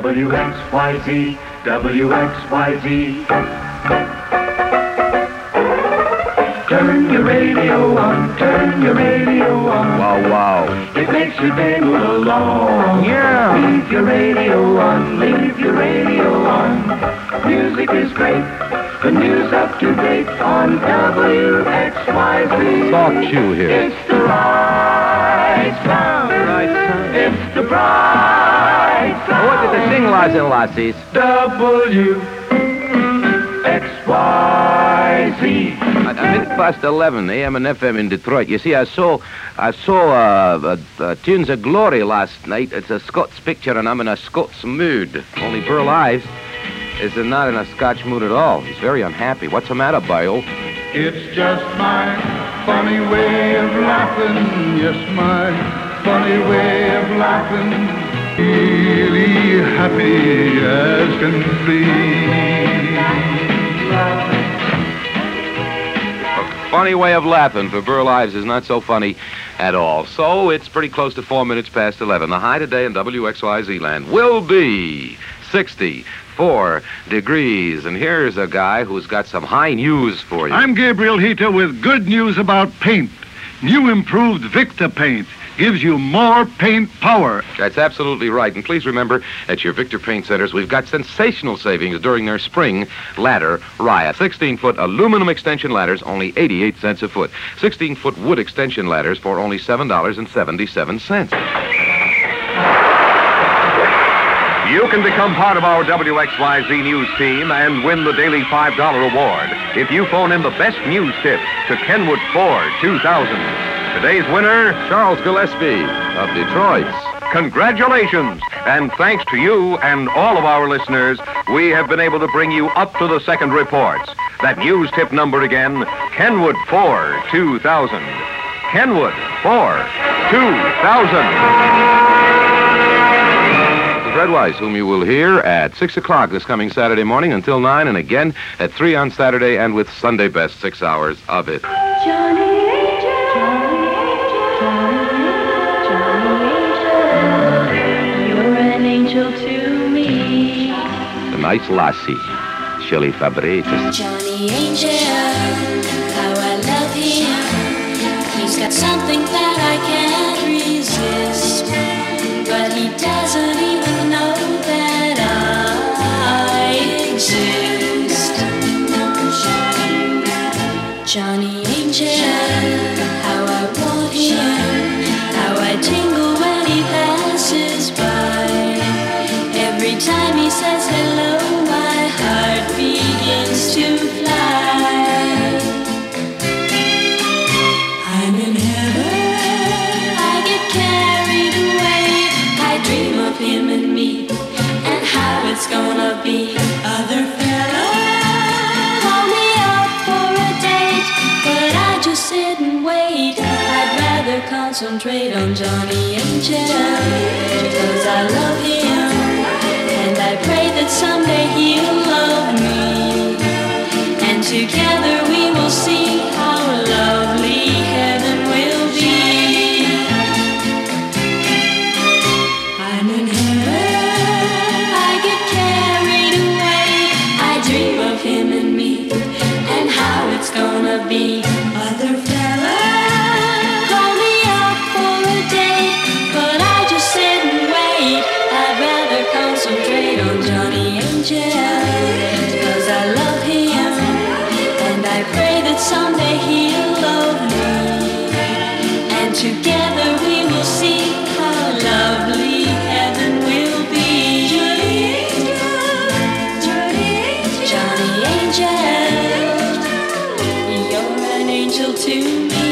WXYZ, WXYZ. Turn your radio on, turn your radio on. Wow, wow. It makes your day move along. Yeah. Leave your radio on, leave your radio on. Music is great, the news up to date on WXYZ. Talk you here. It's the right sound. It's the bright sound. What did they sing, lads and lassies? WXYZ. A minute past 11, AM and FM in Detroit. You see, I saw Tunes of Glory last night. It's a Scots picture, and I'm in a Scots mood. Only Burl Ives is not in a Scotch mood at all. He's very unhappy. What's the matter, Byle? It's just my funny way of laughing, yes, my funny way of laughing. Really happy as can be. Funny way of laughing for Burl Ives is not so funny at all. So it's pretty close to 4 minutes past 11. The high today in WXYZ land will be 64 degrees. And here's a guy who's got some high news for you. I'm Gabriel Hita with good news about paint. New improved Victa paint gives you more paint power. That's absolutely right. And please remember, at your Victor Paint Centers, we've got sensational savings during their spring ladder riot. 16-foot aluminum extension ladders, only 88 cents a foot. 16-foot wood extension ladders for only $7.77. You can become part of our WXYZ News team and win the daily $5 award if you phone in the best news tip to Kenwood Ford 2000. Today's winner, Charles Gillespie of Detroit. congratulations. And thanks to you and all of our listeners, we have been able to bring you up to the second reports. That news tip number again, Kenwood 4 2000. Kenwood 4 2000. Fred Weiss, whom you will hear at 6 o'clock this coming Saturday morning until 9, and again at 3 on Saturday, and with Sunday best 6 hours of it. Johnny Angel, you're an angel to me. The nice lassie, Shirley Fabregas. Johnny Angel, how I love him. He's got something that I can't resist, but he doesn't even know that I exist. Johnny Angel, how I want him, how I tingle when he passes by. Every time he says hello, my heart begins to fly. I'm in heaven, I get carried away. I dream of him and me, and how it's gonna be. Other fellas call me up for a date, but I just sit and wait. I'd rather concentrate on Johnny Angel, because I love him, and I pray that someday he'll love me, and together we will see how lovely heaven will be. I'm in heaven, I get carried away. I dream of him and me, and how it's gonna be. Other fellas call me up for a date, but I just sit and wait. I'd rather concentrate on Johnny Angel, because I love him, and I pray that someday he'll love me, and together we will see how lovely heaven will be. Johnny Angel, you're an angel to me.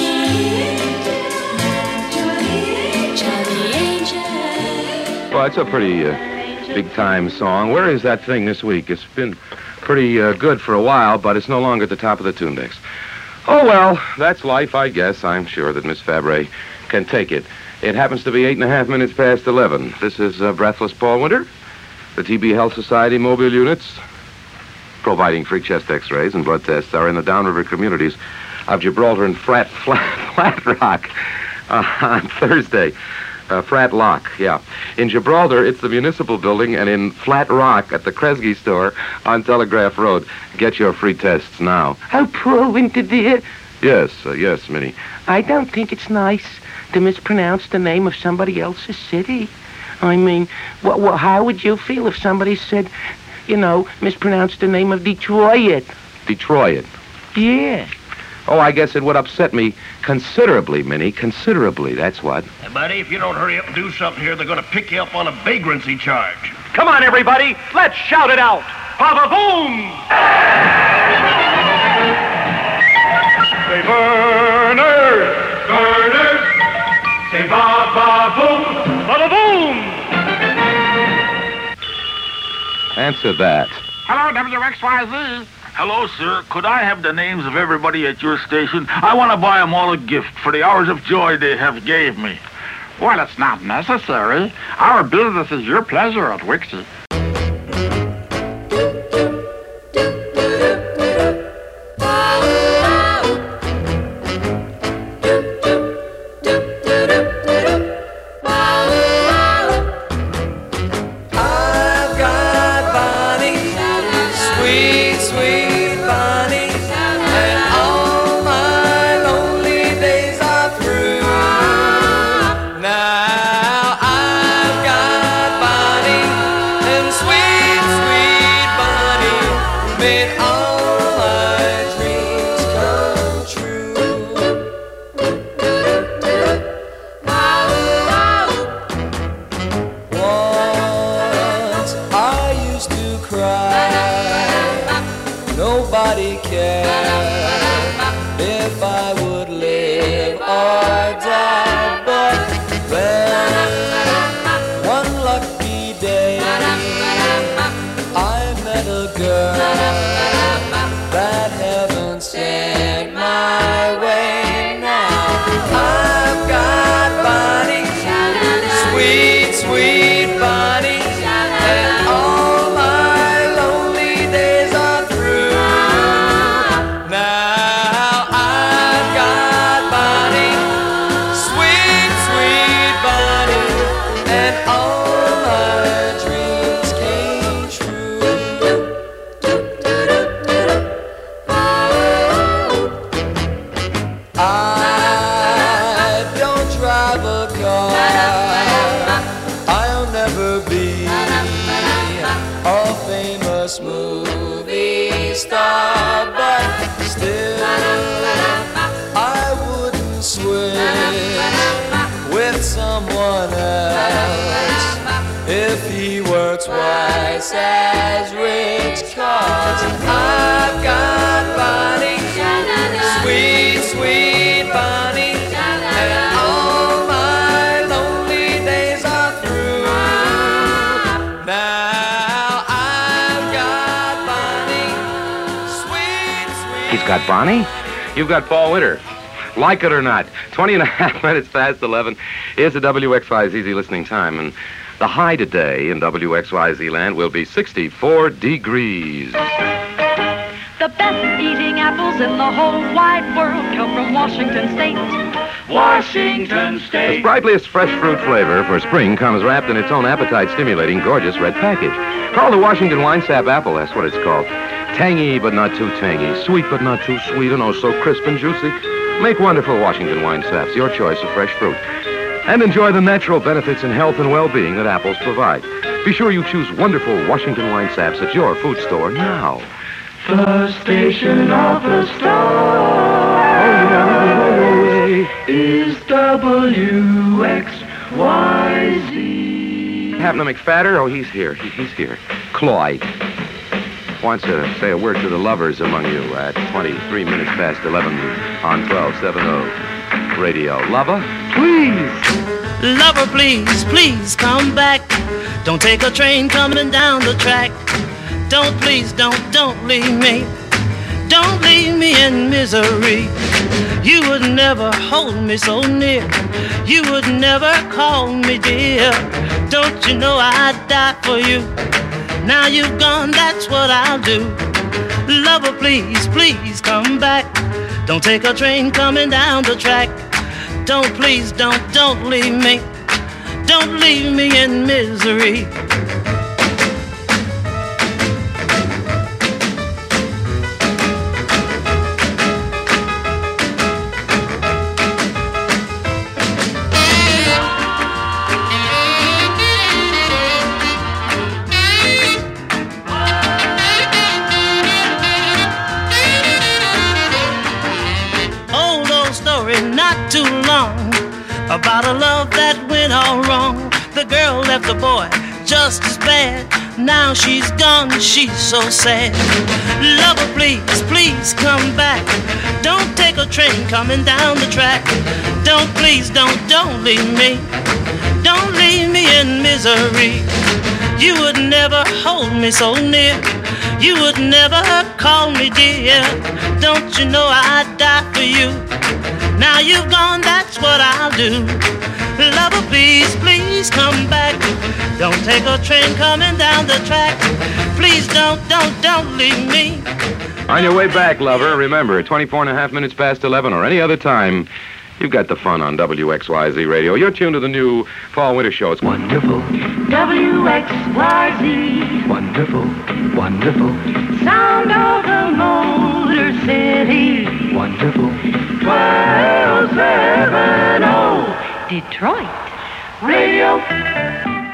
Johnny Angel. Well, it's a pretty big-time song. Where is that thing this week? It's been pretty good for a while, but it's no longer at the top of the tune decks. Oh, well, that's life, I guess. I'm sure that Miss Fabre can take it. It happens to be 8.5 minutes past 11. This is Breathless Paul Winter. The TB Health Society mobile units providing free chest x-rays and blood tests are in the downriver communities of Gibraltar and Flat Rock on Thursday. Flat Lock, yeah. In Gibraltar, it's the Municipal Building, and in Flat Rock at the Kresge store on Telegraph Road. Get your free tests now. How proven to dear. Yes, Minnie. I don't think it's nice to mispronounce the name of somebody else's city. I mean, how would you feel if somebody said, mispronounced the name of Detroit? Detroit. Yeah. Oh, I guess it would upset me considerably, Minnie. Considerably, that's what. Hey, buddy, if you don't hurry up and do something here, they're going to pick you up on a vagrancy charge. Come on, everybody. Let's shout it out. Ba-ba-boom! Say burners! Burners! Say ba-ba-boom! Ba-ba-boom! Answer that. Hello, WXYZ. Hello, sir. Could I have the names of everybody at your station? I want to buy them all a gift for the hours of joy they have gave me. Well, it's not necessary. Our business is your pleasure at Wixie. Nobody cared if I would live or die, but then one lucky day I met a girl that heaven sent my way. Now I've got Bonnie, sweet, sweet Bonnie, and all my lonely days are through. Now I've got Bonnie, sweet, sweet Bonnie, and all my dreams came true. I don't drive a car, I'll never be a famous movie star, but still I wouldn't switch with someone else if he were twice as rich, 'cause I've got Bonnie, sweet, sweet Bonnie, and all my lonely days are through. Now I've got Bonnie, sweet, sweet. He's got Bonnie? You've got Paul Winter. Like it or not, 20 and a half minutes past 11 is the WXYZ listening time, and the high today in WXYZ land will be 64 degrees. The best eating apples in the whole wide world come from Washington State. Washington The State. sprightliest fresh fruit flavor for spring comes wrapped in its own appetite-stimulating, gorgeous red package. Called the Washington Wine Sap Apple, that's what it's called. Tangy but not too tangy, sweet but not too sweet, and oh so crisp and juicy. Make wonderful Washington Wine Saps, your choice of fresh fruit. And enjoy the natural benefits in health and well-being that apples provide. Be sure you choose wonderful Washington Wine Saps at your food store now. The station of the stars is WXYZ. Happening to McFadder? Oh, he's here. He's here. Cloyd wants to say a word to the lovers among you at 23 minutes past 11 on 1270 Radio. Lover, please. Lover, please, please come back. Don't take a train coming down the track. Don't, please, don't leave me. Don't leave me in misery. You would never hold me so near. You would never call me dear. Don't you know I'd die for you? Now you've gone, that's what I'll do. Lover, please, please come back. Don't take a train coming down the track. Don't, please, don't leave me. don't leave me in misery. Not too long about a love that went all wrong. The girl left the boy just as bad. Now she's gone, she's so sad. Lover, please, please come back. Don't take a train coming down the track. Don't, please, don't leave me. Don't leave me in misery. You would never hold me so near. You would never call me dear. Don't you know I'd die for you? Now you've gone, that's what I'll do. Lover, please, please come back. Don't take a train coming down the track. Please don't leave me. On your way back, lover, remember, 24 and a half minutes past 11 or any other time, you've got the fun on WXYZ Radio. You're tuned to the new fall-winter show. It's wonderful. WXYZ. Wonderful, wonderful. Sound of the Motor City. Wonderful. 1270 Detroit Radio.